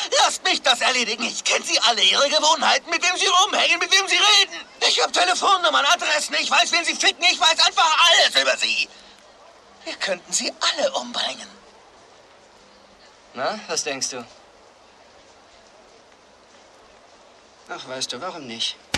Lasst mich das erledigen. Ich kenne Sie alle, Ihre Gewohnheiten, mit wem Sie rumhängen, mit wem Sie reden. Ich habe Telefonnummern, Adressen, ich weiß, wen Sie ficken, ich weiß einfach alles über Sie. Wir könnten Sie alle umbringen. Na, was denkst du? Ach, weißt du, warum nicht?